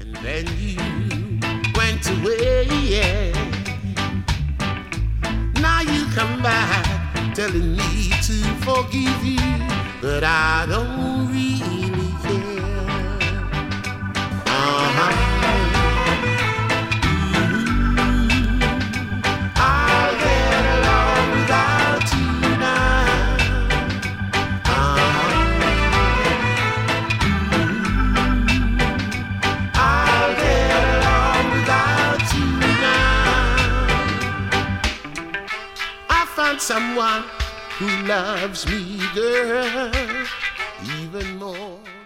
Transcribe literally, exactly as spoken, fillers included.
then you went away, yeah. Now you come back telling me to forgive you, but I don't really care. Uh-huh. I'll get along without you now. Uh-huh. I'll get along without you now. I found someone who loves me, girl, even more.